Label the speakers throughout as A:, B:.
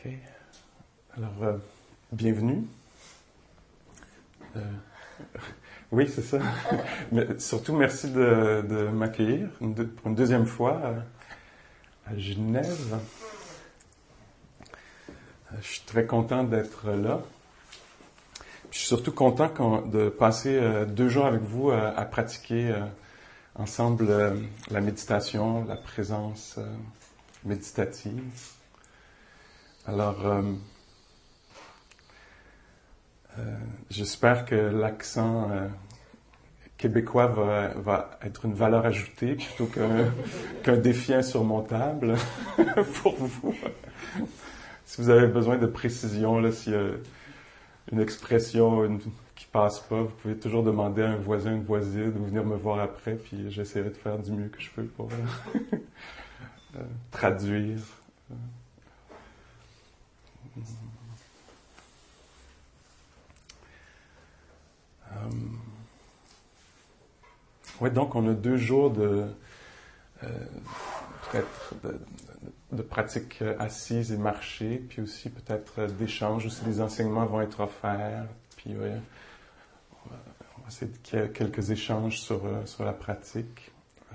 A: OK. Alors, bienvenue. Oui, c'est ça. Mais surtout, merci de m'accueillir pour une deuxième fois à Genève. Je suis très content d'être là. Je suis surtout content de passer 2 jours avec vous à pratiquer ensemble la méditation, la présence méditative. Alors, j'espère que l'accent québécois va être une valeur ajoutée plutôt qu'un défi insurmontable pour vous. Si vous avez besoin de précision, là, s'il y a une expression qui passe pas, vous pouvez toujours demander à un voisin, une voisine, de venir me voir après, puis j'essaierai de faire du mieux que je peux pour traduire. Oui, donc on a 2 jours peut-être de pratique assise et marcher, puis aussi peut-être d'échange, aussi les enseignements vont être offerts, puis ouais, on va essayer qu'il y ait quelques échanges sur la pratique.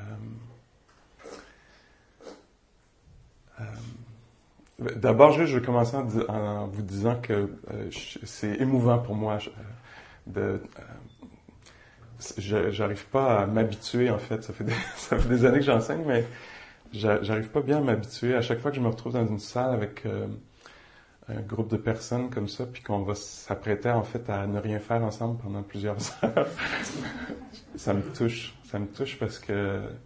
A: D'abord, je vais commencer en vous disant que c'est émouvant pour moi j'arrive pas à m'habituer, en fait. Ça fait des années que j'enseigne, mais j'arrive pas bien à m'habituer. À chaque fois que je me retrouve dans une salle avec un groupe de personnes comme ça, puis qu'on va s'apprêter, en fait, à ne rien faire ensemble pendant plusieurs heures, ça me touche. Ça me touche parce qu'il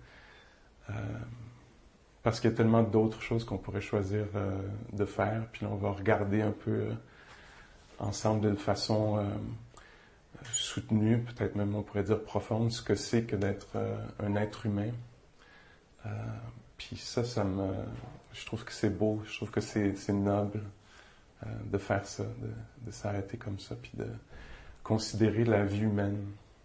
A: y a tellement d'autres choses qu'on pourrait choisir de faire. Puis là, on va regarder un peu ensemble d'une façon soutenue, peut-être même on pourrait dire profonde, ce que c'est que d'être un être humain. Puis ça je trouve que c'est beau, je trouve que c'est noble de faire ça, de s'arrêter comme ça, puis de considérer la vie humaine.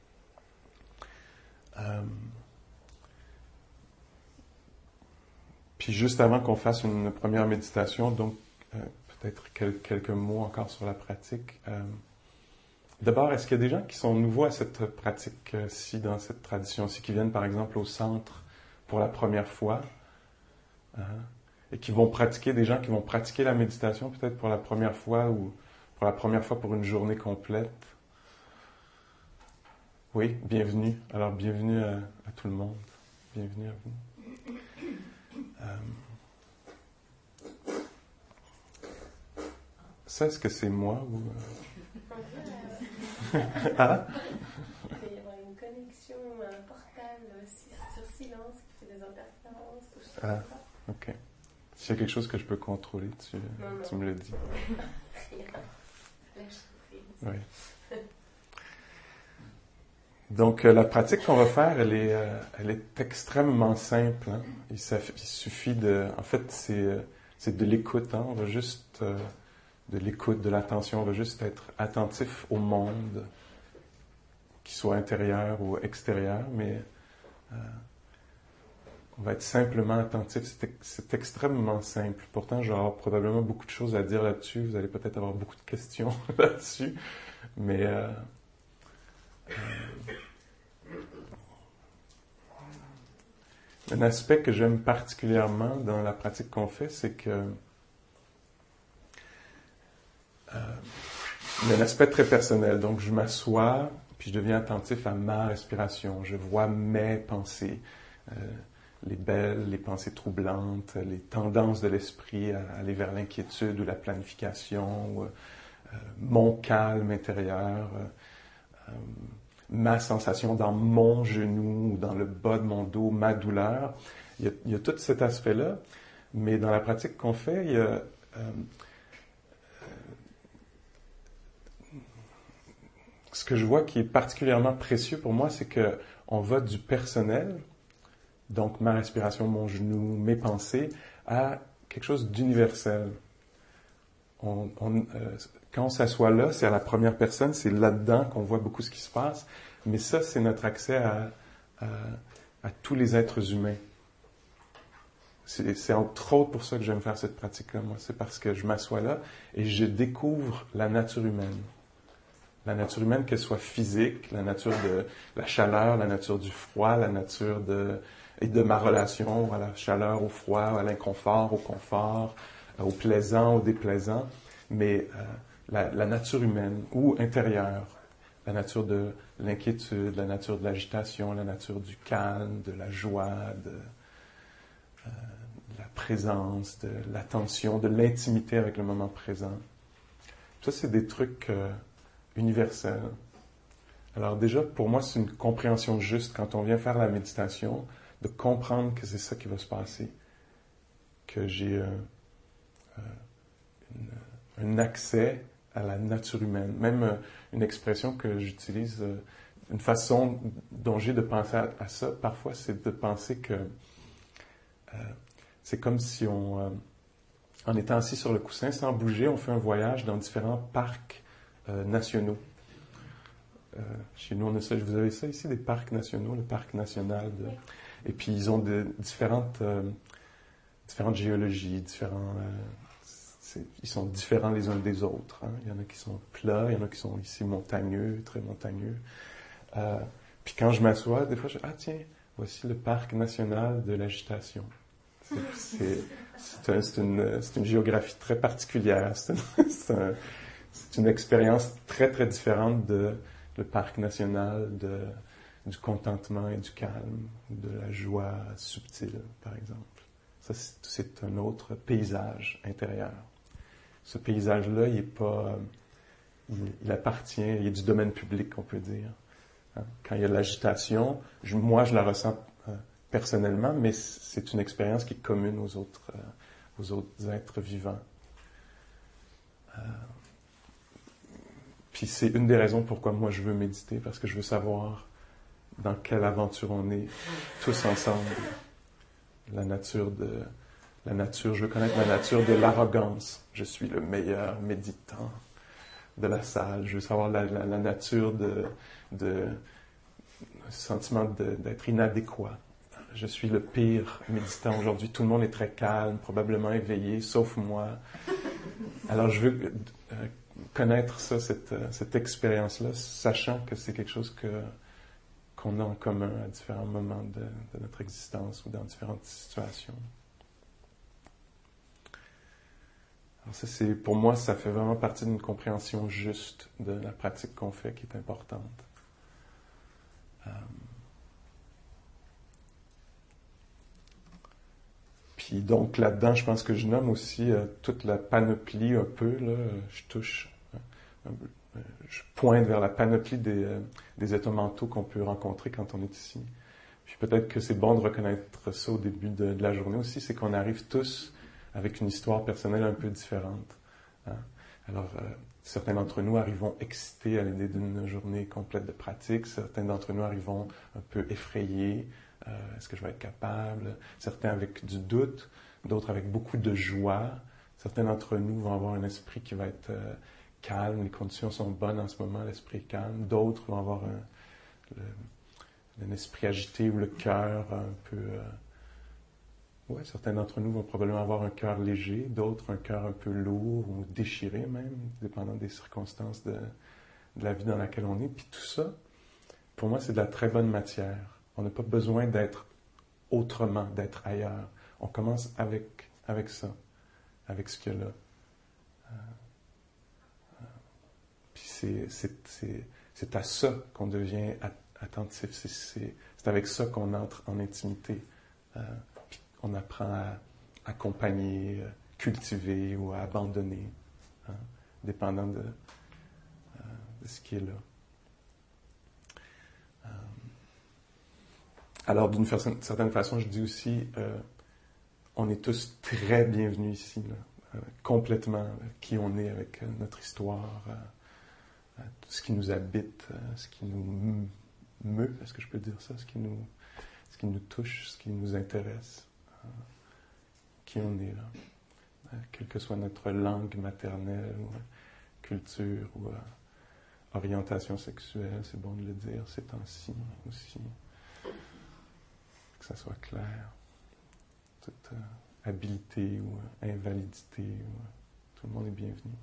A: Puis juste avant qu'on fasse une première méditation, donc peut-être quelques mots encore sur la pratique. D'abord, est-ce qu'il y a des gens qui sont nouveaux à cette pratique-ci, dans cette tradition-ci, qui viennent par exemple au centre pour la première fois, et qui vont pratiquer, des gens qui vont pratiquer la méditation peut-être pour la première fois ou pour la première fois pour une journée complète? Oui, bienvenue. Alors, bienvenue à tout le monde. Bienvenue à vous. Ça, est-ce que c'est moi ou... Ah?
B: Il peut y avoir une connexion, un portal sur silence qui fait des interférences.
A: Ah, ok. S'il y a quelque chose que je peux contrôler, tu me le dis.
B: Rien. Lâche prise.
A: Oui. Donc, la pratique qu'on va faire, elle est extrêmement simple. Hein? Il suffit en fait, c'est de l'écoute. Hein? On va juste... de l'écoute, de l'attention, on va juste être attentif au monde, qu'il soit intérieur ou extérieur, mais on va être simplement attentif. C'est extrêmement simple. Pourtant, je vais avoir probablement beaucoup de choses à dire là-dessus. Vous allez peut-être avoir beaucoup de questions là-dessus, mais un aspect que j'aime particulièrement dans la pratique qu'on fait, c'est que il y a un aspect très personnel. Donc, je m'assois, puis je deviens attentif à ma respiration. Je vois mes pensées, les belles, les pensées troublantes, les tendances de l'esprit à aller vers l'inquiétude ou la planification, ou, mon calme intérieur, ma sensation dans mon genou ou dans le bas de mon dos, ma douleur. Il y a tout cet aspect-là, mais dans la pratique qu'on fait, il y a... ce que je vois qui est particulièrement précieux pour moi, c'est que on va du personnel, donc ma respiration, mon genou, mes pensées, à quelque chose d'universel. Quand on s'assoit là, c'est à la première personne, c'est là-dedans qu'on voit beaucoup ce qui se passe, mais ça, c'est notre accès à tous les êtres humains. c'est entre autres pour ça que j'aime faire cette pratique-là, moi. C'est parce que je m'assois là et je découvre la nature humaine. La nature humaine, qu'elle soit physique, la nature de la chaleur, la nature du froid, la nature et de ma relation à la chaleur, au froid, à l'inconfort, au confort, au plaisant, au déplaisant. Mais la nature humaine ou intérieure, la nature de l'inquiétude, la nature de l'agitation, la nature du calme, de la joie, de la présence, de l'attention, de l'intimité avec le moment présent. Ça, c'est des trucs universels. Alors déjà, pour moi, c'est une compréhension juste quand on vient faire la méditation, de comprendre que c'est ça qui va se passer, que j'ai un accès à la nature humaine. Même une expression que j'utilise, une façon dont j'ai de penser à ça, parfois, c'est de penser que c'est comme si en étant assis sur le coussin, sans bouger, on fait un voyage dans différents parcs nationaux. Chez nous, on a ça. Vous avez ça ici, des parcs nationaux, le parc national. Et puis, ils ont différentes géologies, ils sont différents les uns des autres. Hein. Il y en a qui sont plats, il y en a qui sont ici montagneux, très montagneux. Puis quand je m'assois, des fois, tiens, voici le parc national de l'agitation. C'est une géographie très particulière. C'est une expérience très, très différente de le parc national du contentement et du calme, de la joie subtile, par exemple. Ça, c'est un autre paysage intérieur. Ce paysage-là, il est pas... il appartient, il est du domaine public, on peut dire. Hein? Quand il y a de l'agitation, moi, je la ressens personnellement, mais c'est une expérience qui est commune aux autres êtres vivants. Puis c'est une des raisons pourquoi moi je veux méditer, parce que je veux savoir dans quelle aventure on est tous ensemble. La nature, je veux connaître la nature de l'arrogance. Je suis le meilleur méditant de la salle. Je veux savoir la nature de sentiment d'être inadéquat. Je suis le pire méditant aujourd'hui. Tout le monde est très calme, probablement éveillé, sauf moi. Alors je veux connaître ça, cette expérience-là, sachant que c'est quelque chose qu'on a en commun à différents moments de notre existence ou dans différentes situations. Alors ça, pour moi, ça fait vraiment partie d'une compréhension juste de la pratique qu'on fait qui est importante. Puis donc là-dedans, je pense que je nomme aussi toute la panoplie un peu, là, je pointe vers la panoplie des états mentaux qu'on peut rencontrer quand on est ici. Puis peut-être que c'est bon de reconnaître ça au début de la journée aussi, c'est qu'on arrive tous avec une histoire personnelle un peu différente. Hein? Alors, certains d'entre nous arrivons excités à l'idée d'une journée complète de pratique, certains d'entre nous arrivons un peu effrayés. Est-ce que je vais être capable? Certains avec du doute, d'autres avec beaucoup de joie. Certains d'entre nous vont avoir un esprit qui va être calme, les conditions sont bonnes en ce moment, l'esprit est calme. D'autres vont avoir un esprit agité ou le cœur un peu... certains d'entre nous vont probablement avoir un cœur léger, d'autres un cœur un peu lourd ou déchiré même, dépendant des circonstances de la vie dans laquelle on est. Puis tout ça, pour moi, c'est de la très bonne matière. On n'a pas besoin d'être autrement, d'être ailleurs. On commence avec ça, avec ce qu'il y a là. Puis c'est à ça qu'on devient attentif. C'est avec ça qu'on entre en intimité. Puis on apprend à accompagner, cultiver ou à abandonner, hein, dépendant de ce qui est là. Alors, d'une certaine façon, je dis aussi, on est tous très bienvenus ici, là, complètement, qui on est avec notre histoire, tout ce qui nous habite, ce qui nous meut, est-ce que je peux dire ça, ce qui nous touche, ce qui nous intéresse, qui on est là, quelle que soit notre langue maternelle ou culture ou orientation sexuelle, c'est bon de le dire ces temps-ci aussi. Que ça soit clair. toute habilité ou invalidité. Tout le monde est bienvenu.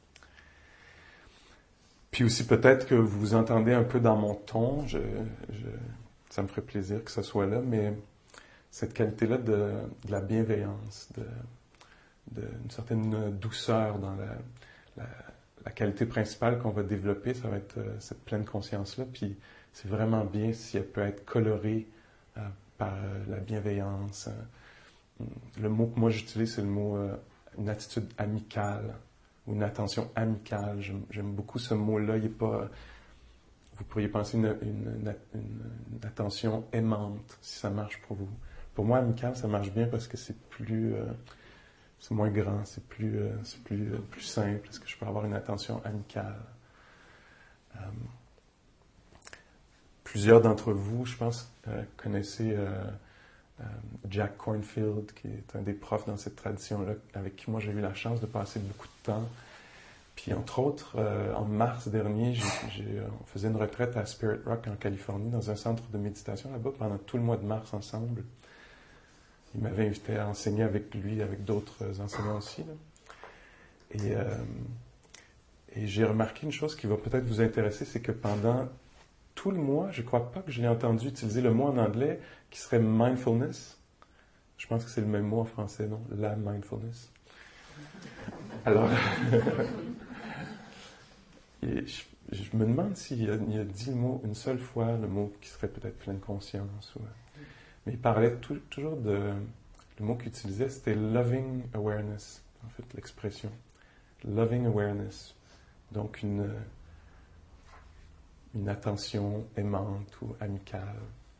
A: Puis aussi, peut-être que vous entendez un peu dans mon ton, ça me ferait plaisir que ce soit là, mais cette qualité-là de la bienveillance, d'une certaine douceur dans la qualité principale qu'on va développer, ça va être cette pleine conscience-là. Puis c'est vraiment bien si elle peut être colorée par la bienveillance. Le mot que moi j'utilise, c'est le mot une attitude amicale ou une attention amicale. J'aime beaucoup ce mot-là. Il est pas. Vous pourriez penser une attention aimante si ça marche pour vous. Pour moi, amical, ça marche bien parce que c'est plus. C'est moins grand, c'est plus simple. Est-ce que je peux avoir une attention amicale? Plusieurs d'entre vous, je pense, connaissez Jack Kornfield, qui est un des profs dans cette tradition-là, avec qui moi j'ai eu la chance de passer beaucoup de temps. Puis entre autres, en mars dernier, on faisait une retraite à Spirit Rock en Californie, dans un centre de méditation là-bas, pendant tout le mois de mars ensemble. Il m'avait invité à enseigner avec lui, avec d'autres enseignants aussi. Là. Et j'ai remarqué une chose qui va peut-être vous intéresser, c'est que pendant tout le mois, je ne crois pas que je l'ai entendu utiliser le mot en anglais qui serait mindfulness. Je pense que c'est le même mot en français, non? La mindfulness. Alors, je me demande s'il a dit le mot une seule fois, le mot qui serait peut-être pleine conscience. Mais il parlait toujours de... Le mot qu'il utilisait, c'était loving awareness, en fait, l'expression. Loving awareness. Donc, une attention aimante ou amicale.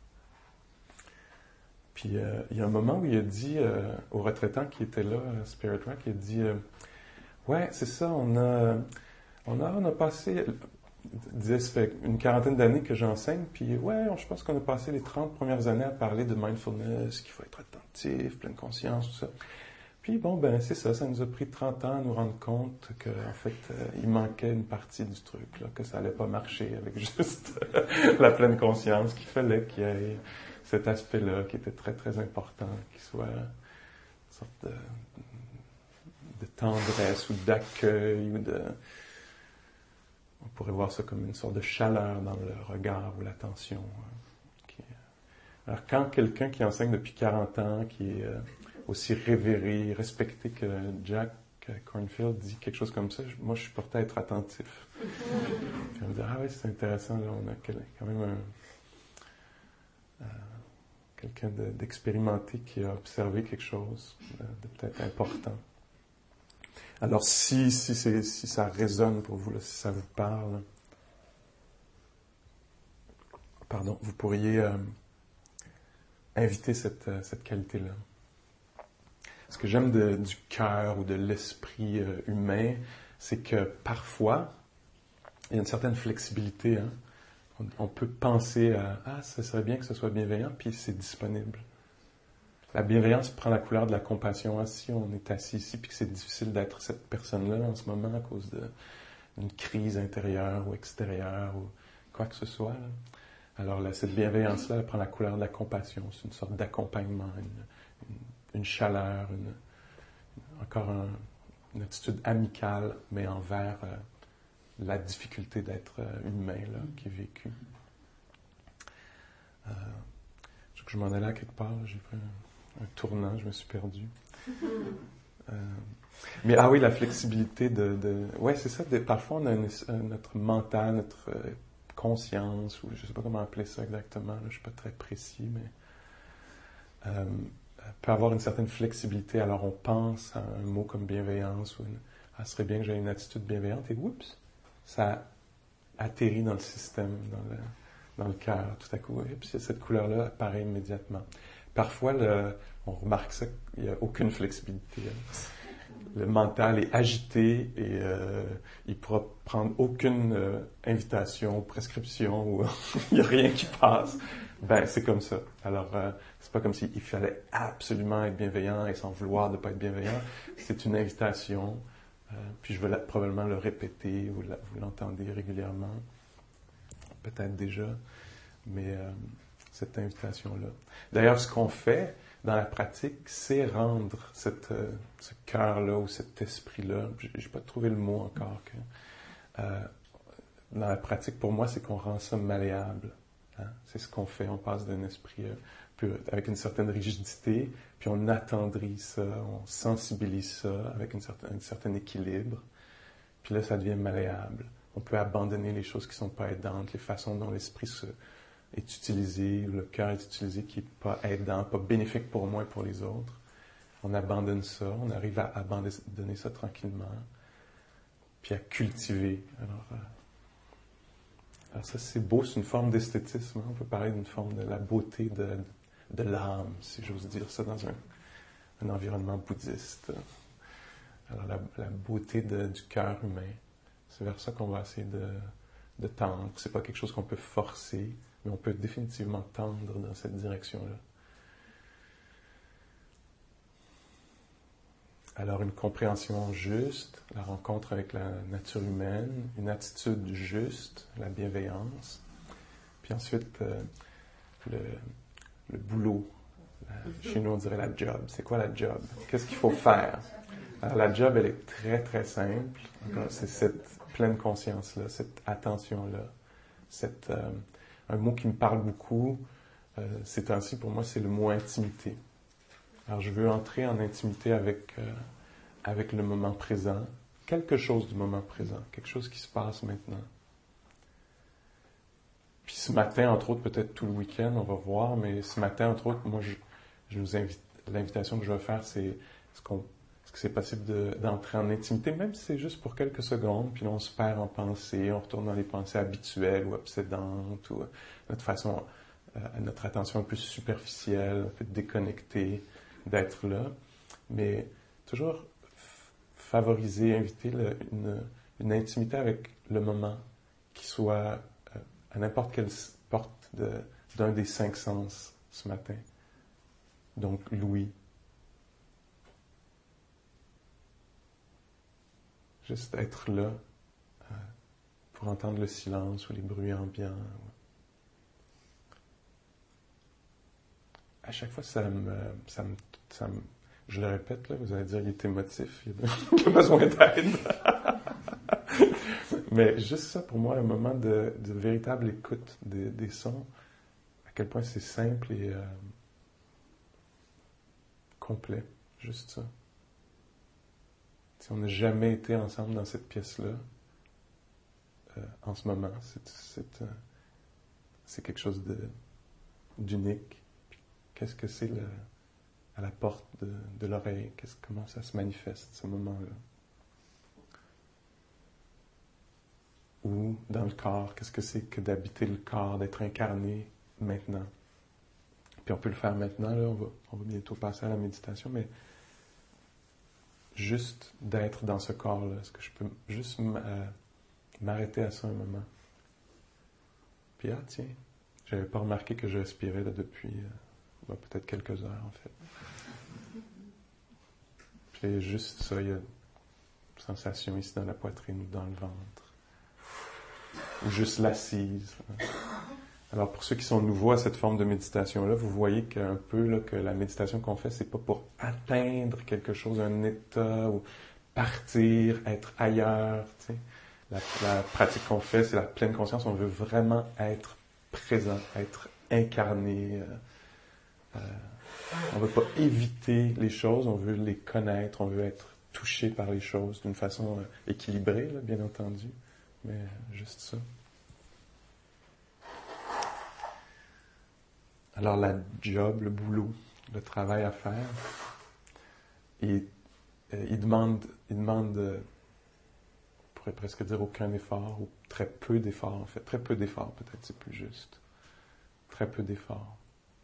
A: Puis, il y a un moment où il a dit, au retraitant qui était là, à Spirit Rock, il a dit, ouais, c'est ça, on a passé... Il disait, ça fait une quarantaine d'années que j'enseigne, puis ouais, je pense qu'on a passé les 30 premières années à parler de mindfulness, qu'il faut être attentif, pleine conscience, tout ça. Puis bon, ben c'est ça nous a pris 30 ans à nous rendre compte qu'en fait, il manquait une partie du truc, là, que ça allait pas marcher avec juste la pleine conscience, qu'il fallait qu'il y ait cet aspect-là qui était très, très important, qui soit une sorte de tendresse ou d'accueil ou de... On pourrait voir ça comme une sorte de chaleur dans le regard ou l'attention. Alors, quand quelqu'un qui enseigne depuis 40 ans, qui est aussi révéré, respecté que Jack Kornfield dit quelque chose comme ça, moi, je suis porté à être attentif. Puis on me dit, ah oui, c'est intéressant, là, on a quand même quelqu'un d'expérimenté qui a observé quelque chose de peut-être important. Alors, si ça résonne pour vous, là, si ça vous parle, vous pourriez inviter cette qualité-là. Ce que j'aime du cœur ou de l'esprit humain, c'est que parfois, il y a une certaine flexibilité. Hein? On peut penser à « Ah, ça serait bien que ce soit bienveillant », puis c'est disponible. La bienveillance prend la couleur de la compassion. Hein? Si on est assis ici puis que c'est difficile d'être cette personne-là en ce moment à cause d'une crise intérieure ou extérieure ou quoi que ce soit, là. Alors cette bienveillance-là, elle prend la couleur de la compassion. C'est une sorte d'accompagnement, une chaleur, encore une attitude amicale, mais envers la difficulté d'être humain là, qui est vécue. Je m'en allais à quelque part, j'ai pris un tournant, je me suis perdu. Mais oui, la flexibilité ouais, c'est ça. Parfois, on a notre mental, notre conscience, ou je ne sais pas comment appeler ça exactement, là, je ne suis pas très précis, mais peut avoir une certaine flexibilité. Alors, on pense à un mot comme bienveillance, ou ce serait bien que j'aie une attitude bienveillante, et oups, ça atterrit dans le système, dans le cœur, tout à coup, et puis cette couleur-là apparaît immédiatement. Parfois, on remarque ça, il n'y a aucune flexibilité. Le mental est agité et il ne pourra prendre aucune invitation, prescription, ou il n'y a rien qui passe. Ben, c'est comme ça. Alors, c'est pas comme s'il fallait absolument être bienveillant et s'en vouloir de ne pas être bienveillant. C'est une invitation, puis je vais probablement le répéter, vous l'entendez régulièrement, peut-être déjà, mais cette invitation-là. D'ailleurs, ce qu'on fait dans la pratique, c'est rendre ce cœur-là ou cet esprit-là, j'ai pas trouvé le mot encore, dans la pratique, pour moi, c'est qu'on rend ça malléable. Hein? C'est ce qu'on fait, on passe d'un esprit avec une certaine rigidité, puis on attendrit ça, on sensibilise ça avec un certain équilibre, puis là, ça devient malléable. On peut abandonner les choses qui ne sont pas aidantes, les façons dont l'esprit est utilisé, le cœur est utilisé qui n'est pas aidant, pas bénéfique pour moi et pour les autres. On abandonne ça, on arrive à abandonner ça tranquillement, puis à cultiver. Alors ça, c'est beau, c'est une forme d'esthétisme. Hein? On peut parler d'une forme de la beauté de l'âme, si j'ose dire ça, dans un environnement bouddhiste. Alors la beauté du cœur humain, c'est vers ça qu'on va essayer de tendre. C'est pas quelque chose qu'on peut forcer, mais on peut définitivement tendre dans cette direction-là. Alors une compréhension juste, la rencontre avec la nature humaine, une attitude juste, la bienveillance, puis ensuite le boulot. Chez nous, on dirait la job. C'est quoi la job? Qu'est-ce qu'il faut faire? Alors la job, elle est très, très simple. C'est cette pleine conscience-là, cette attention-là. Un mot qui me parle beaucoup ces temps-ci, pour moi, c'est le mot intimité. Alors je veux entrer en intimité avec le moment présent, quelque chose du moment présent, quelque chose qui se passe maintenant. Puis ce matin, entre autres, peut-être tout le week-end, on va voir, mais ce matin, entre autres, moi, je nous invite, l'invitation que je vais faire, c'est est-ce que c'est possible d'entrer en intimité, même si c'est juste pour quelques secondes, puis là, on se perd en pensée, on retourne dans les pensées habituelles ou obsédantes, ou notre attention un peu superficielle, un peu déconnectée d'être là, mais toujours favoriser, inviter une intimité avec le moment qui soit à n'importe quelle porte d'un des 5 sens ce matin. Donc, l'ouïe. Juste être là pour entendre le silence ou les bruits ambiants. À chaque fois, je le répète, là, vous allez dire, il est émotif, il a besoin d'aide. Mais juste ça, pour moi, un moment de véritable écoute des sons, à quel point c'est simple et complet, juste ça. Si on n'a jamais été ensemble dans cette pièce-là, en ce moment, c'est quelque chose d'unique. Qu'est-ce que c'est à la porte de l'oreille? Comment ça se manifeste, ce moment-là? Ou dans le corps, qu'est-ce que c'est que d'habiter le corps, d'être incarné maintenant? Puis on peut le faire maintenant, là, on va bientôt passer à la méditation, mais juste d'être dans ce corps-là, est-ce que je peux juste m'arrêter à ça un moment? Puis tiens, j'avais pas remarqué que je respirais là depuis peut-être quelques heures en fait. Puis juste ça, il y a une sensation ici dans la poitrine ou dans le ventre. Ou juste l'assise. Alors pour ceux qui sont nouveaux à cette forme de méditation-là, vous voyez qu'un peu là, que la méditation qu'on fait, c'est pas pour atteindre quelque chose, un état, ou partir, être ailleurs. Tu sais. La pratique qu'on fait, c'est la pleine conscience. On veut vraiment être présent, être incarné. On veut pas éviter les choses, on veut les connaître, on veut être touché par les choses d'une façon équilibrée, là, bien entendu, mais juste ça. Alors la job, le boulot, le travail à faire, il demande, on pourrait presque dire aucun effort, ou très peu d'efforts en fait, très peu d'efforts peut-être c'est plus juste, très peu d'efforts,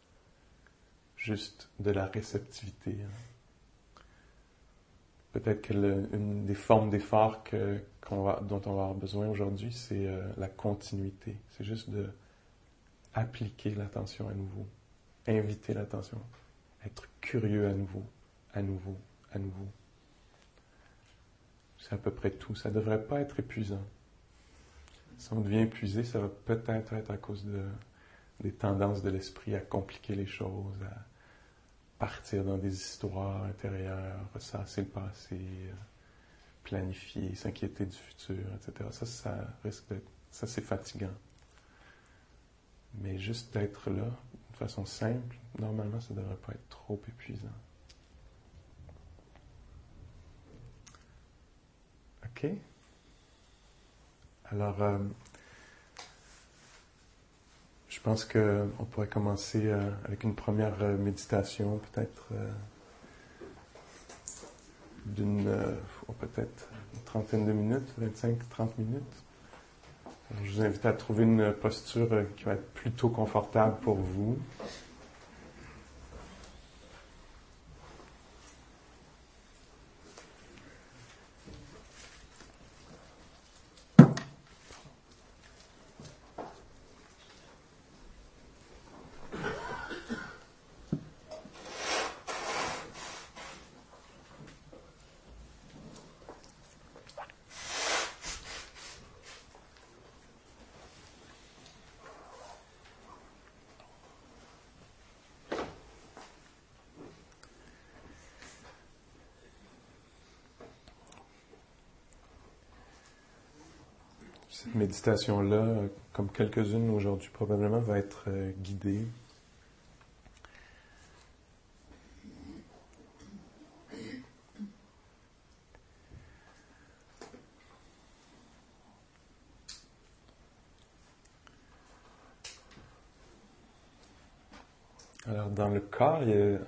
A: juste de la réceptivité. Hein. Peut-être que une des formes d'effort dont on va avoir besoin aujourd'hui, c'est la continuité, c'est juste de appliquer l'attention à nouveau, inviter l'attention, être curieux à nouveau, à nouveau, à nouveau. C'est à peu près tout. Ça ne devrait pas être épuisant. Si on devient épuisé, ça va peut-être être à cause des tendances de l'esprit à compliquer les choses, partir dans des histoires intérieures, ressasser le passé, planifier, s'inquiéter du futur, etc. Ça risque d'être, ça c'est fatigant. Mais juste d'être là, de façon simple, normalement ça ne devrait pas être trop épuisant. OK? Alors, je pense qu'on pourrait commencer avec une première méditation, peut-être peut-être une trentaine de minutes, 25-30 minutes. Alors, je vous invite à trouver une posture qui va être plutôt confortable pour vous. Cette méditation-là, comme quelques-unes aujourd'hui, probablement va être guidée. Alors, dans le corps, il y a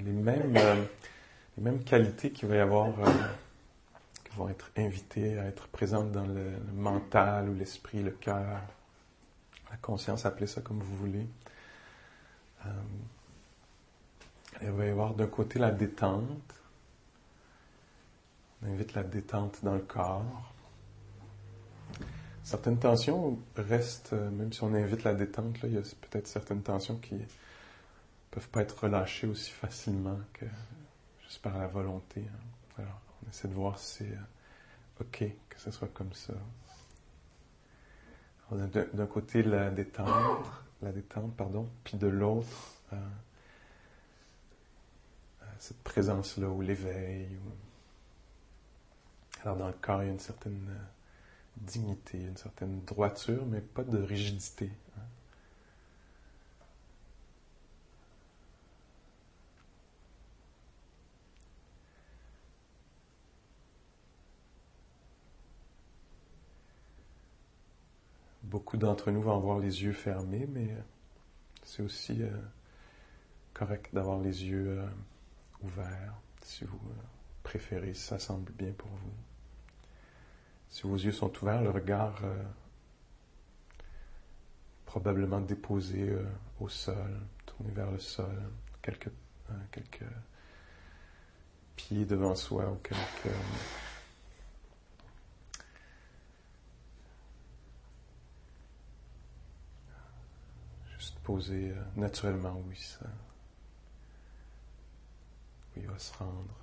A: les mêmes qualités qu'il va y avoir, qui vont être invitées à être présentes dans le mental ou l'esprit, le cœur, la conscience, appelez ça comme vous voulez. Il va y avoir d'un côté la détente. On invite la détente dans le corps. Certaines tensions restent, même si on invite la détente, là, il y a peut-être certaines tensions qui peuvent pas être relâchées aussi facilement que juste par la volonté. Alors, on essaie de voir si c'est OK que ce soit comme ça. Alors, d'un côté, la détente, puis de l'autre, cette présence-là, ou l'éveil. Alors, dans le corps, il y a une certaine dignité, une certaine droiture, mais pas de rigidité. Beaucoup d'entre nous vont avoir les yeux fermés, mais c'est aussi correct d'avoir les yeux ouverts, si vous préférez, si ça semble bien pour vous. Si vos yeux sont ouverts, le regard probablement déposé au sol, tourné vers le sol, quelques pieds devant soi ou quelques juste posé naturellement, oui, ça, oui, il va se rendre.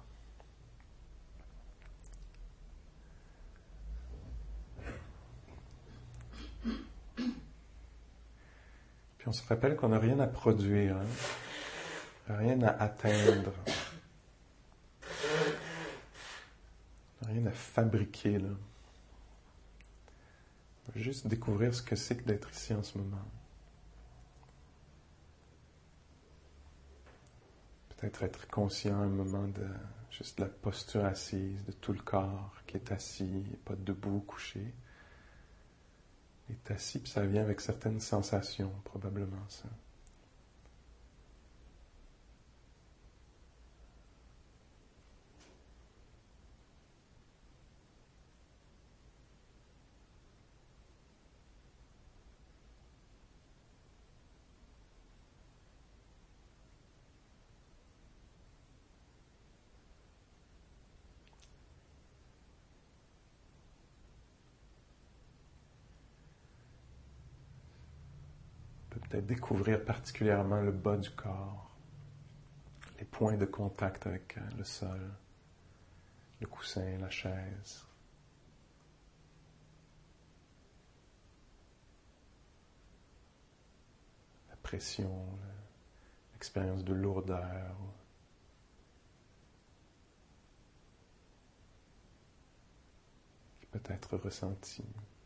A: Puis on se rappelle qu'on n'a rien à produire, rien à atteindre, rien à fabriquer, là. On va juste découvrir ce que c'est que d'être ici en ce moment. Peut-être être conscient un moment de juste la posture assise, de tout le corps qui est assis, pas debout, couché. Il est assis, puis ça vient avec certaines sensations, probablement ça. Peut-être découvrir particulièrement le bas du corps, les points de contact avec le sol, le coussin, la chaise. La pression, l'expérience de lourdeur, peut-être ressenti.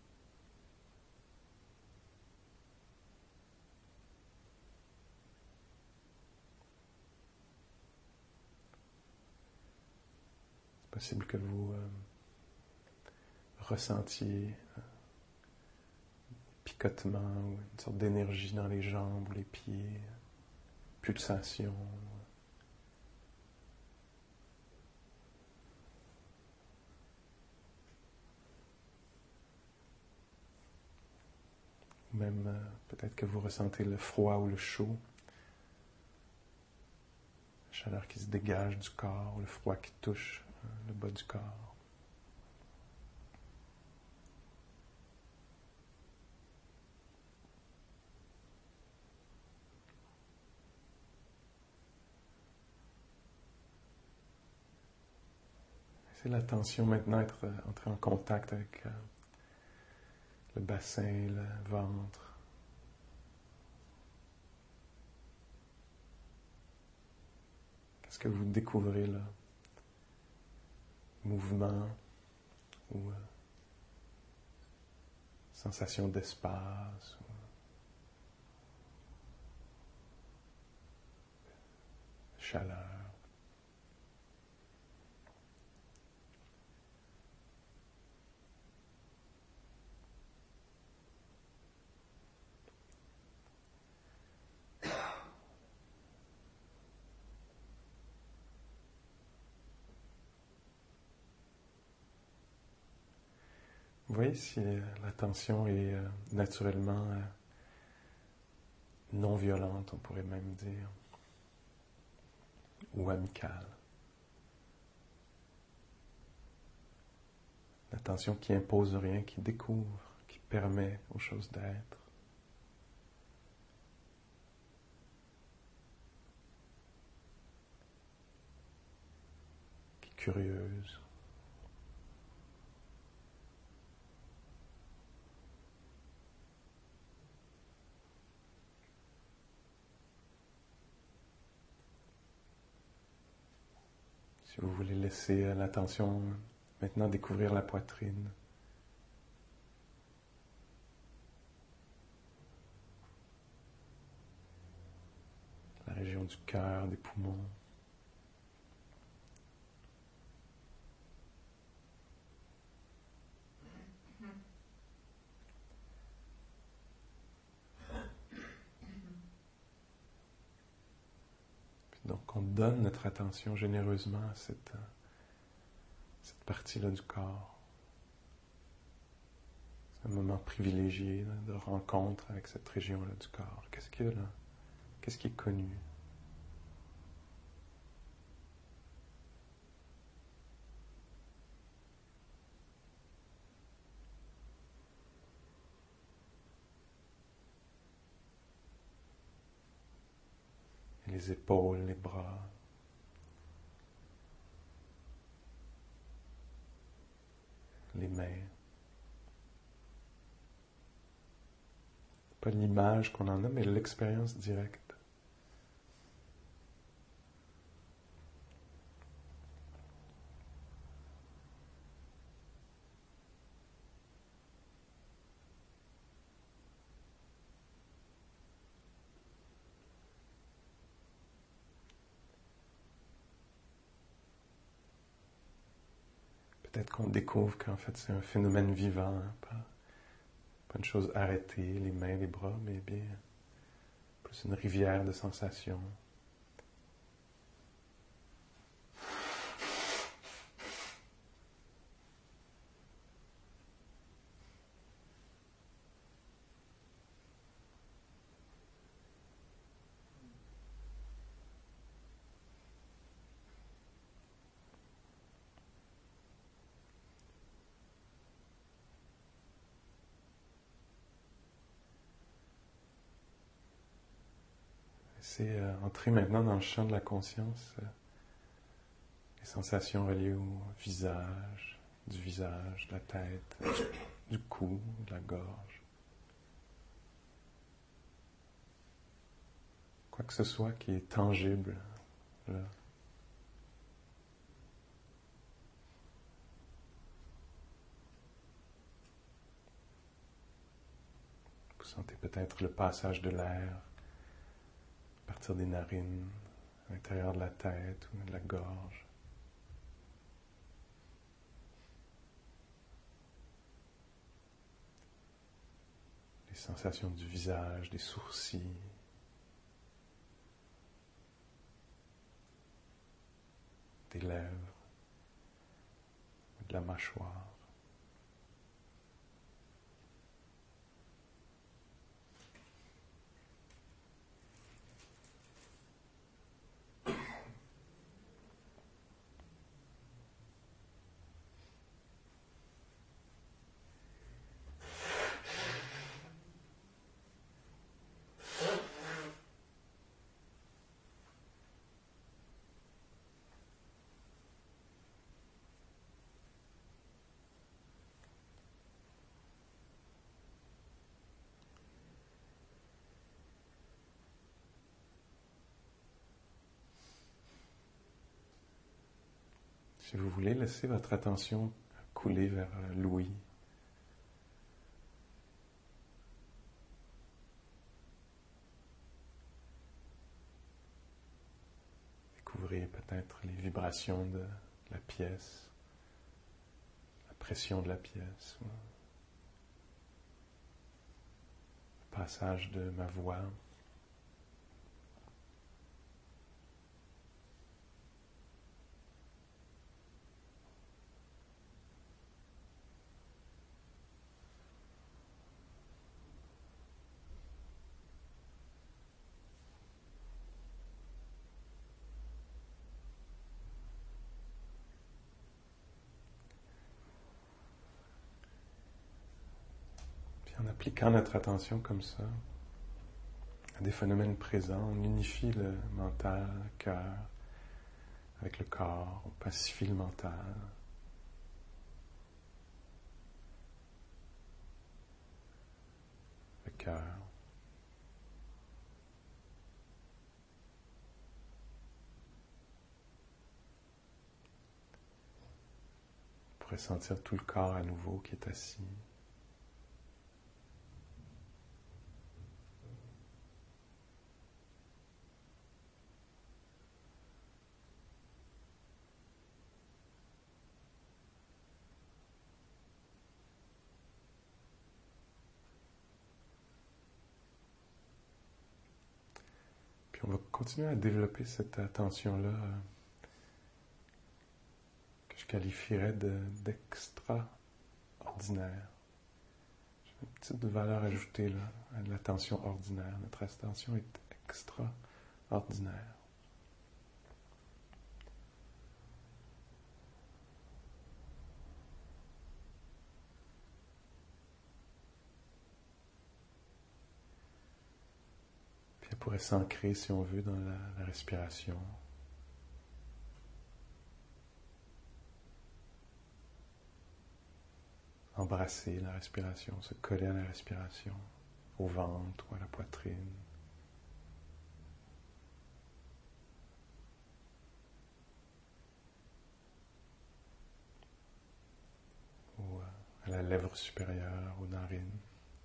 A: C'est possible que vous ressentiez picotement ou une sorte d'énergie dans les jambes ou les pieds, pulsation. Même peut-être que vous ressentez le froid ou le chaud, la chaleur qui se dégage du corps, ou le froid qui touche le bas du corps. C'est l'attention maintenant entrer en contact avec le bassin, le ventre. Qu'est-ce que vous découvrez là? Mouvement ou sensation d'espace ou chaleur. Vous voyez si l'attention est naturellement non violente, on pourrait même dire, ou amicale. L'attention qui impose rien, qui découvre, qui permet aux choses d'être. Qui est curieuse. Si vous voulez laisser l'attention maintenant découvrir la poitrine, la région du cœur, des poumons. Donc on donne notre attention généreusement à cette partie-là du corps. C'est un moment privilégié là, de rencontre avec cette région-là du corps. Qu'est-ce qu'il y a là? Qu'est-ce qui est connu? Les épaules, les bras. Les mains. Pas l'image qu'on en a, mais l'expérience directe. Peut-être qu'on découvre qu'en fait c'est un phénomène vivant, hein, pas une chose arrêtée, les mains, les bras, mais bien plus une rivière de sensations. C'est entrer maintenant dans le champ de la conscience, les sensations reliées au visage, de la tête, du cou, de la gorge. Quoi que ce soit qui est tangible, là. Sentez peut-être le passage de l'air à partir des narines, à l'intérieur de la tête ou de la gorge. Les sensations du visage, des sourcils. Des lèvres, de la mâchoire. Si vous voulez, laissez votre attention couler vers l'ouïe. Découvrez peut-être les vibrations de la pièce, la pression de la pièce, le passage de ma voix. En appliquant notre attention comme ça à des phénomènes présents, on unifie le mental, le cœur, avec le corps, on pacifie le mental. Le cœur. On pourrait sentir tout le corps à nouveau qui est assis. On va continuer à développer cette attention-là que je qualifierais d'extraordinaire. J'ai une petite valeur ajoutée là, à l'attention ordinaire. Notre attention est extraordinaire. Elle pourrait s'ancrer, si on veut, dans la respiration. Embrasser la respiration, se coller à la respiration, au ventre ou à la poitrine. Ou à la lèvre supérieure, aux narines.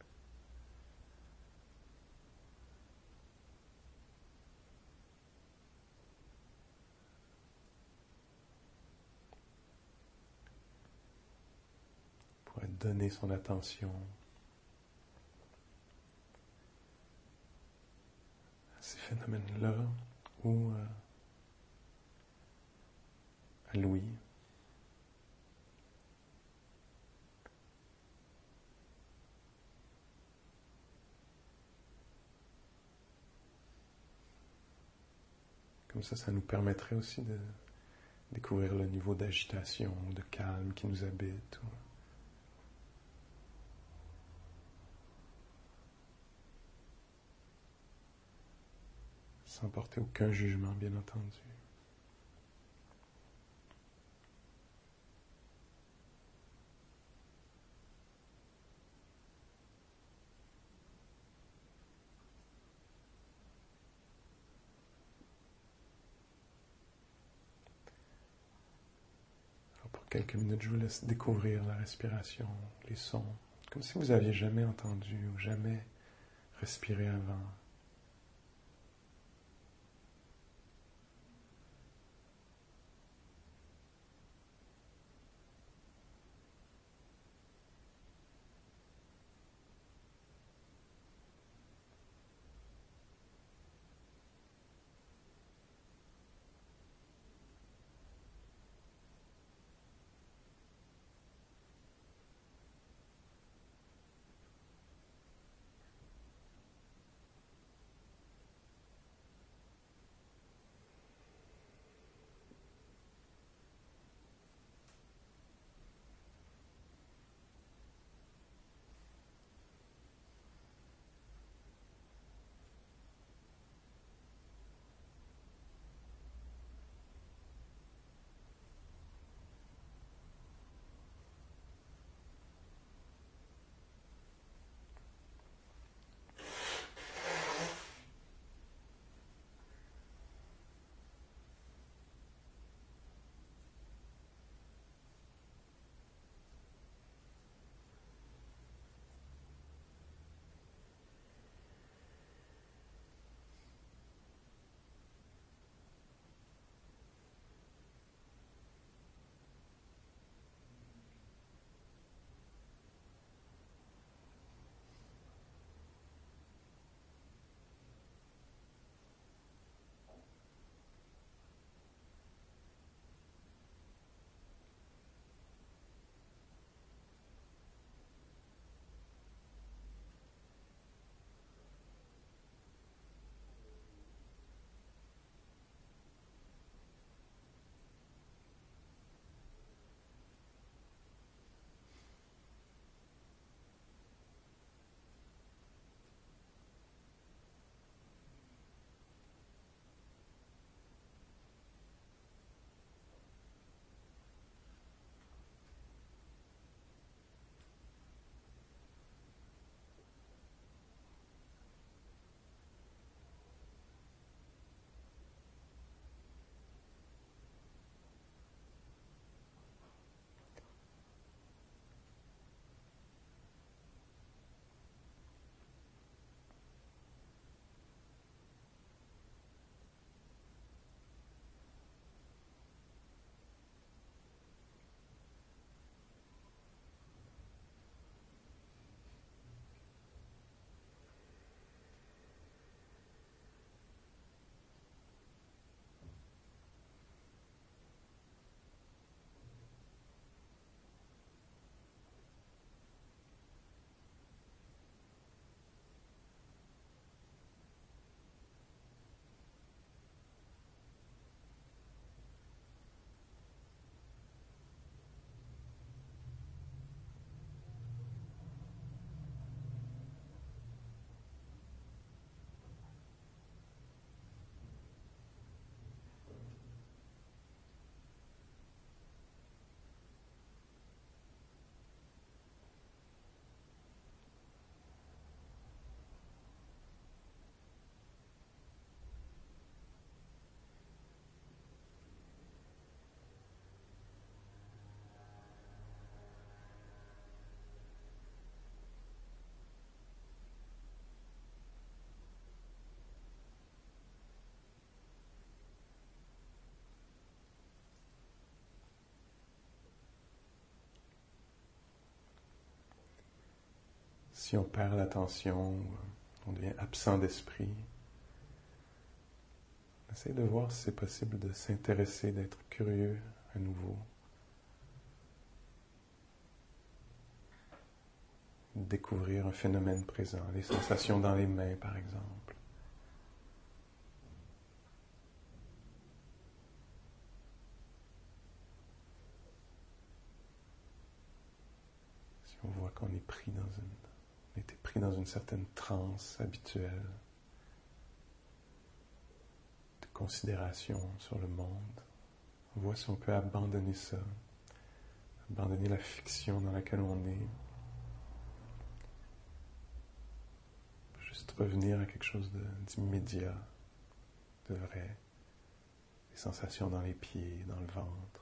A: Donner son attention à ces phénomènes-là ou à l'ouïe. Comme ça nous permettrait aussi de découvrir le niveau d'agitation, de calme qui nous habite. Sans porter aucun jugement, bien entendu. Alors pour quelques minutes, je vous laisse découvrir la respiration, les sons, comme si vous n'aviez jamais entendu ou jamais respirer avant. Si on perd l'attention, on devient absent d'esprit, essaye de voir si c'est possible de s'intéresser, d'être curieux à nouveau. Découvrir un phénomène présent, les sensations dans les mains par exemple. Si on voit qu'on est on était pris dans une certaine transe habituelle de considération sur le monde, on voit si on peut abandonner ça, abandonner la fiction dans laquelle on est, juste revenir à quelque chose d'immédiat, de vrai, les sensations dans les pieds, dans le ventre.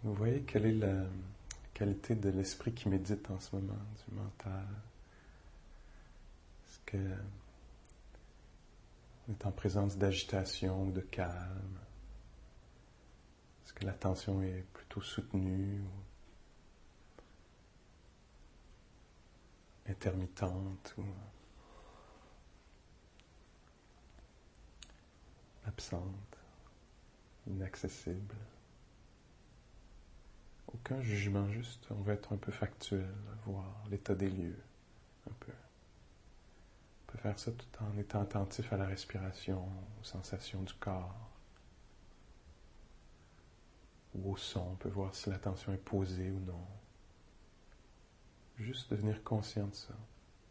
A: Vous voyez quelle est la qualité de l'esprit qui médite en ce moment, du mental? Est-ce que on est en présence d'agitation ou de calme? Est-ce que l'attention est plutôt soutenue ou intermittente ou absente, inaccessible? Aucun jugement, juste on va être un peu factuel, voir l'état des lieux un peu. On peut faire ça tout en étant attentif à la respiration, aux sensations du corps ou au son. On peut voir si l'attention est posée ou non. Juste devenir conscient de ça.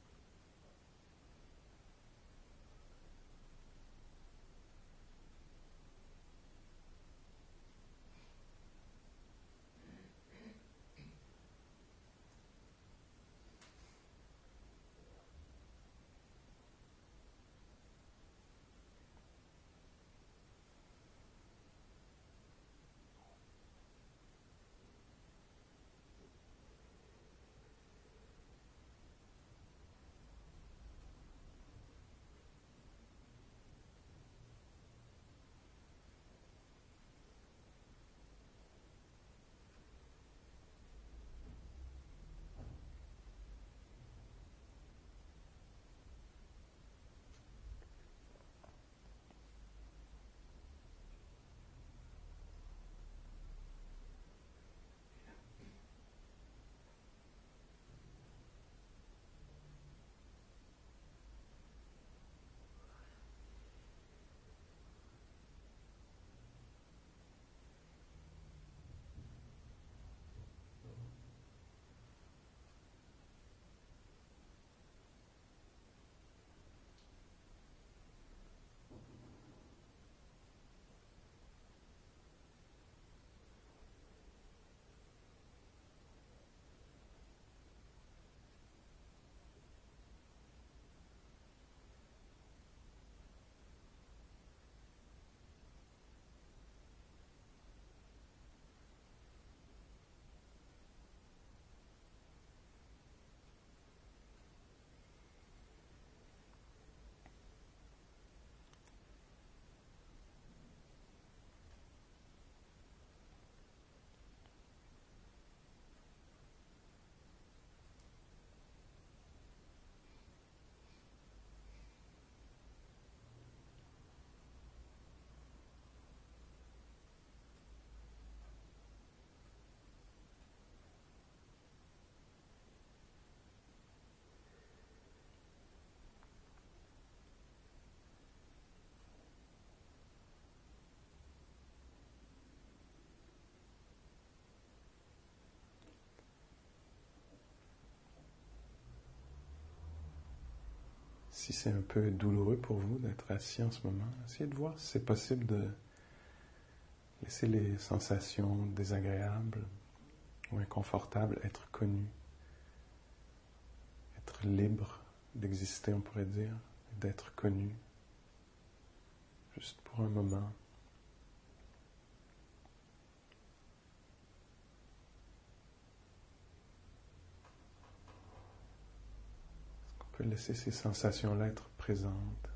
A: Si c'est un peu douloureux pour vous d'être assis en ce moment, essayez de voir si c'est possible de laisser les sensations désagréables ou inconfortables être connues, être libre d'exister, on pourrait dire, d'être connu, juste pour un moment. On peut laisser ces sensations-là être présentes.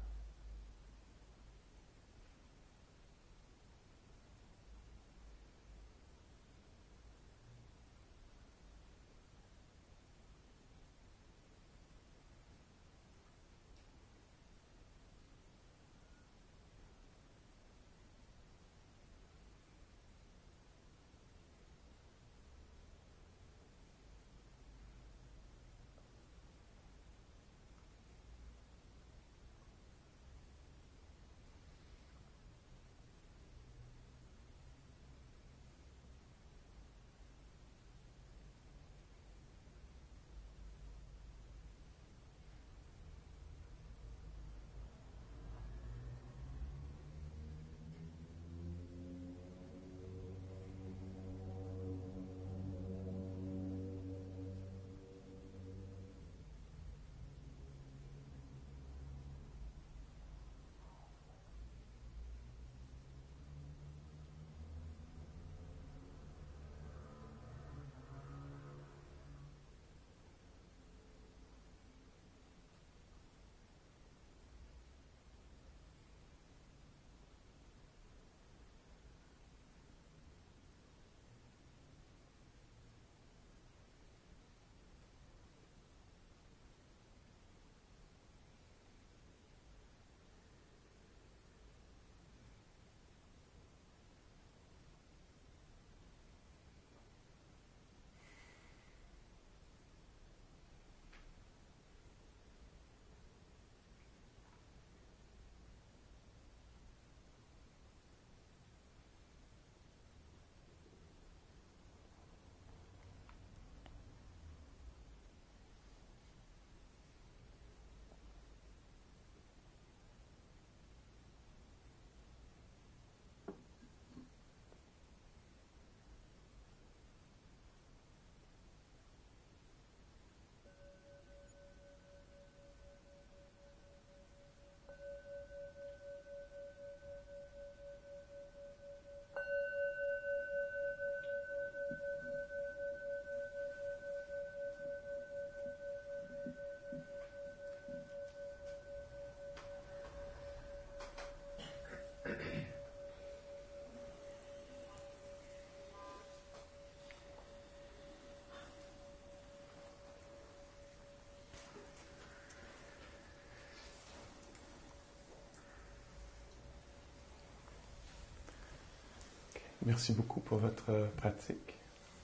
A: Merci beaucoup pour votre pratique.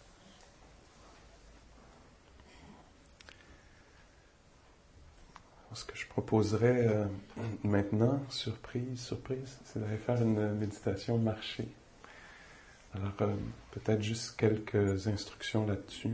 A: Ce que je proposerais maintenant, surprise, c'est d'aller faire une méditation marchée. Alors, peut-être juste quelques instructions là-dessus.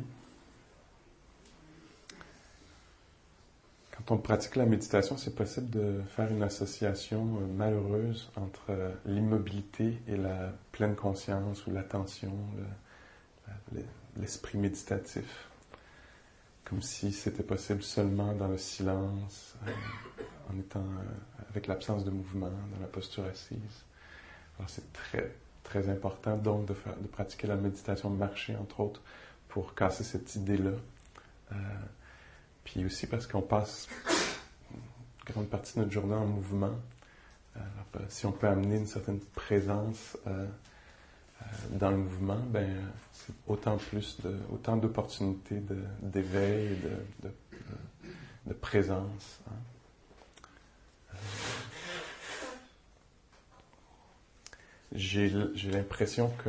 A: Quand on pratique la méditation, c'est possible de faire une association malheureuse entre l'immobilité et la pleine conscience ou l'attention, l'esprit méditatif. Comme si c'était possible seulement dans le silence, en étant avec l'absence de mouvement, dans la posture assise. Alors c'est très, très important donc de pratiquer la méditation marchée, entre autres, pour casser cette idée-là. Puis aussi parce qu'on passe une grande partie de notre journée en mouvement. Alors, si on peut amener une certaine présence dans le mouvement, c'est autant d'opportunités d'éveil et de présence. J'ai l'impression que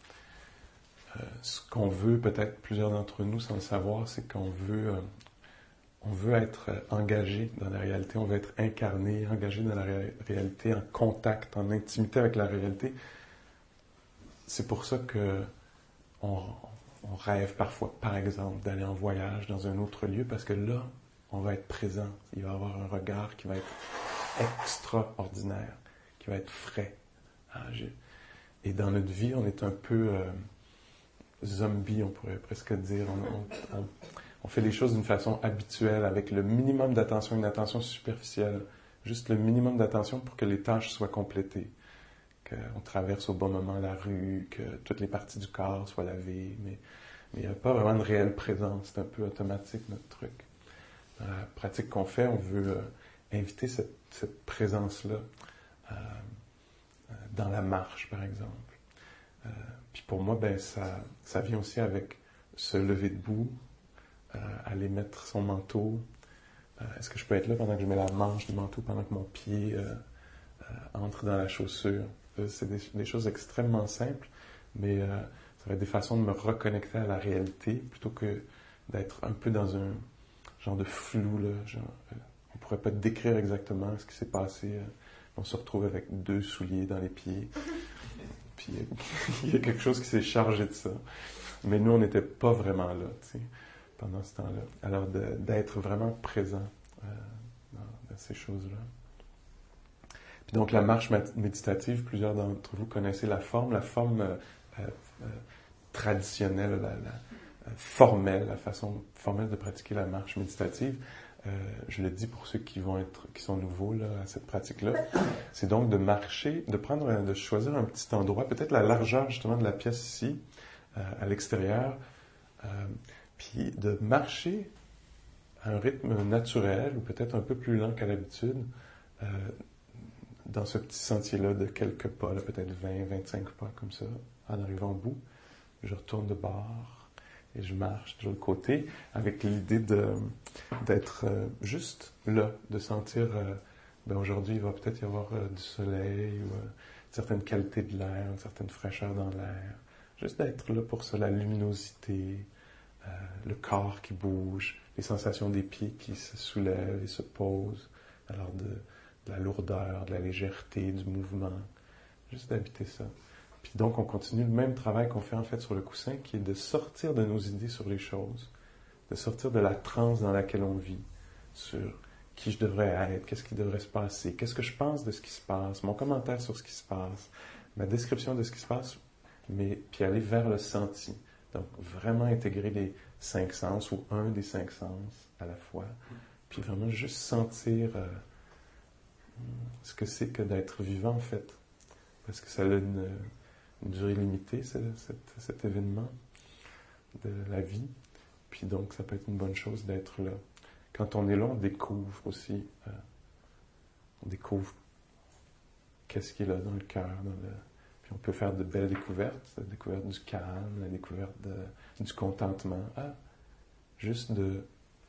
A: ce qu'on veut, peut-être plusieurs d'entre nous sans le savoir, c'est qu'on veut être engagé dans la réalité, on veut être incarné, engagé dans la réalité, en contact, en intimité avec la réalité. C'est pour ça que on rêve parfois, par exemple, d'aller en voyage dans un autre lieu, parce que là, on va être présent. Il va y avoir un regard qui va être extraordinaire, qui va être frais. Et dans notre vie, on est un peu zombie, on pourrait presque dire. On fait les choses d'une façon habituelle, avec le minimum d'attention, une attention superficielle. Juste le minimum d'attention pour que les tâches soient complétées. Qu'on traverse au bon moment la rue, que toutes les parties du corps soient lavées, mais il n'y a pas vraiment de réelle présence. C'est un peu automatique, notre truc. Dans la pratique qu'on fait, on veut inviter cette présence-là dans la marche, par exemple. Puis pour moi, ça vient aussi avec se lever debout, aller mettre son manteau. Est-ce que je peux être là pendant que je mets la manche du manteau, pendant que mon pied entre dans la chaussure? C'est des choses extrêmement simples, mais ça va être des façons de me reconnecter à la réalité plutôt que d'être un peu dans un genre de flou. Là, on ne pourrait pas décrire exactement ce qui s'est passé. On se retrouve avec 2 souliers dans les pieds. Puis il y a quelque chose qui s'est chargé de ça. Mais nous, on n'était pas vraiment là, tu sais, pendant ce temps-là. Alors d'être vraiment présent dans ces choses-là. Puis donc la marche méditative, plusieurs d'entre vous connaissez la forme traditionnelle, formelle, la façon formelle de pratiquer la marche méditative. Je le dis pour ceux qui sont nouveaux là, à cette pratique-là, c'est donc de marcher, de choisir un petit endroit, peut-être la largeur justement de la pièce ici, à l'extérieur, puis de marcher à un rythme naturel ou peut-être un peu plus lent qu'à l'habitude, dans ce petit sentier-là de quelques pas, là, peut-être 20, 25 pas comme ça, en arrivant au bout. Je retourne de bord et je marche de l'autre côté avec l'idée d'être juste là, de sentir, aujourd'hui il va peut-être y avoir du soleil ou une certaine qualité de l'air, une certaine fraîcheur dans l'air. Juste d'être là pour ça, la luminosité, le corps qui bouge, les sensations des pieds qui se soulèvent et se posent, alors de la lourdeur, de la légèreté, du mouvement, juste d'habiter ça. Puis donc, on continue le même travail qu'on fait en fait sur le coussin, qui est de sortir de nos idées sur les choses, de sortir de la transe dans laquelle on vit, sur qui je devrais être, qu'est-ce qui devrait se passer, qu'est-ce que je pense de ce qui se passe, mon commentaire sur ce qui se passe, ma description de ce qui se passe, puis aller vers le senti. Donc, vraiment intégrer les 5 sens ou un des 5 sens à la fois, puis vraiment juste sentir ce que c'est que d'être vivant, en fait. Parce que ça a une durée limitée, cet événement de la vie. Puis donc, ça peut être une bonne chose d'être là. Quand on est là, on découvre aussi, on découvre qu'est-ce qui est là dans le cœur. Puis on peut faire de belles découvertes, la découverte du calme, la découverte du contentement. Juste de...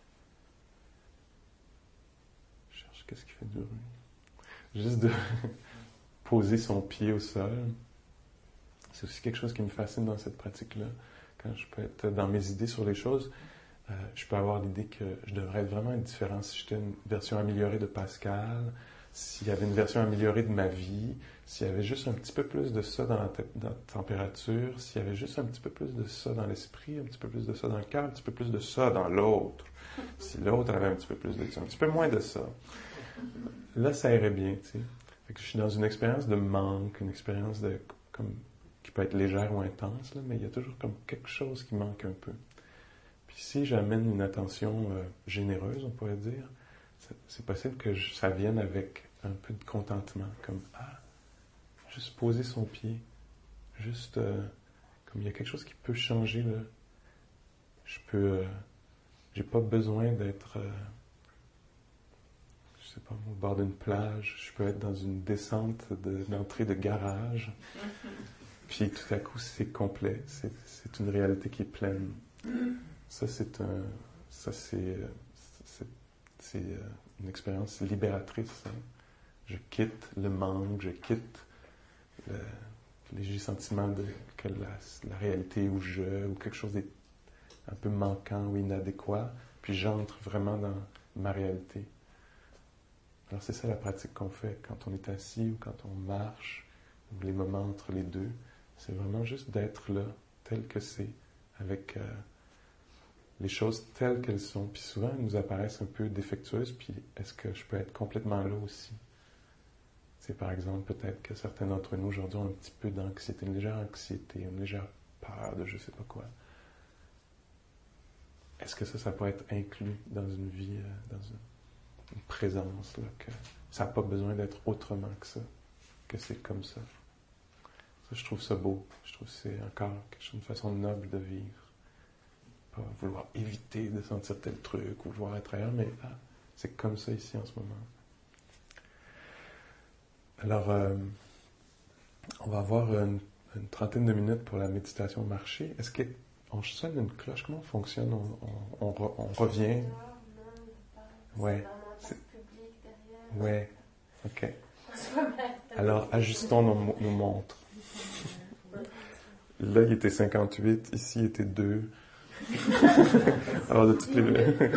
A: Je cherche qu'est-ce qui fait du bruit. Juste de poser son pied au sol, C'est aussi quelque chose qui me fascine dans cette pratique-là. Quand je peux être dans mes idées sur les choses, je peux avoir l'idée que je devrais vraiment être différent si j'étais une version améliorée de Pascal, s'il y avait une version améliorée de ma vie, s'il y avait juste un petit peu plus de ça dans la température, s'il y avait juste un petit peu plus de ça dans l'esprit, un petit peu plus de ça dans le cœur, un petit peu plus de ça dans l'autre. Si l'autre avait un petit peu plus de ça, un petit peu moins de ça. Là, ça irait bien, tu sais. Fait que je suis dans une expérience de manque, une expérience de comme qui peut être légère ou intense, là, mais il y a toujours comme quelque chose qui manque un peu. Puis si j'amène une attention généreuse, on pourrait dire, c'est possible que ça vienne avec un peu de contentement, comme juste poser son pied, juste comme il y a quelque chose qui peut changer là. J'ai pas besoin d'être, je sais pas, au bord d'une plage. Je peux être dans une descente d'entrée de garage. Puis tout à coup, c'est complet. C'est une réalité qui est pleine. Ça, c'est une expérience libératrice. Hein. Je quitte le manque, je quitte le léger sentiment que la réalité ou quelque chose est un peu manquant ou inadéquat, puis j'entre vraiment dans ma réalité. Alors c'est ça la pratique qu'on fait quand on est assis ou quand on marche, ou les moments entre les deux. C'est vraiment juste d'être là, tel que c'est, avec les choses telles qu'elles sont. Puis souvent, elles nous apparaissent un peu défectueuses, puis est-ce que je peux être complètement là aussi? C'est par exemple, peut-être que certains d'entre nous aujourd'hui ont un petit peu d'anxiété, une légère anxiété, une légère peur de je sais pas quoi. Est-ce que ça peut être inclus dans une vie, dans une présence, là, que ça n'a pas besoin d'être autrement que ça, que c'est comme ça? Ça, je trouve ça beau. Je trouve que c'est encore une façon noble de vivre. Pas vouloir éviter de sentir tel truc ou vouloir être ailleurs, mais c'est comme ça ici en ce moment. Alors, on va avoir une trentaine de minutes pour la méditation marché. Est-ce qu'on sonne une cloche? Comment on fonctionne? On revient? Ouais. Ouais. OK. Alors, ajustons nos montres. Là, il était 58. Ici, il était 2. Alors, de toutes les...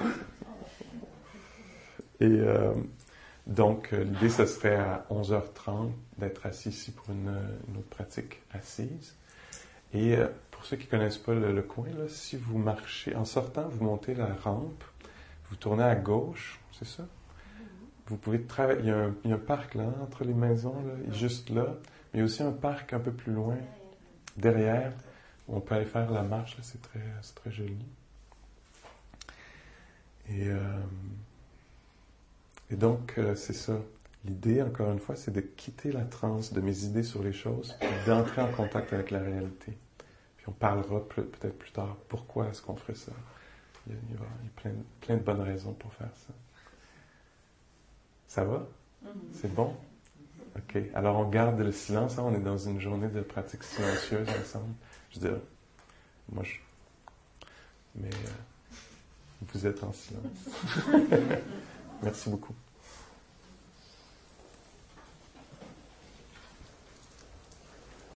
A: Et donc, l'idée, ce serait à 11h30 d'être assis ici pour une autre pratique assise. Et pour ceux qui ne connaissent pas le coin, là, si vous marchez, en sortant, vous montez la rampe, vous tournez à gauche, c'est ça? Vous pouvez travailler. Il y a un parc là, entre les maisons, là, juste là. Mais il y a aussi un parc un peu plus loin, derrière, où on peut aller faire la marche. Là, c'est très joli. Et donc, c'est ça. L'idée, encore une fois, c'est de quitter la transe de mes idées sur les choses, puis d'entrer en contact avec la réalité. Puis on parlera peut-être plus tard pourquoi est-ce qu'on ferait ça. Il y a plein de bonnes raisons pour faire ça. Ça va? C'est bon? OK. Alors, on garde le silence. Hein? On est dans une journée de pratique silencieuse ensemble. Je veux dire, mais vous êtes en silence. Merci beaucoup.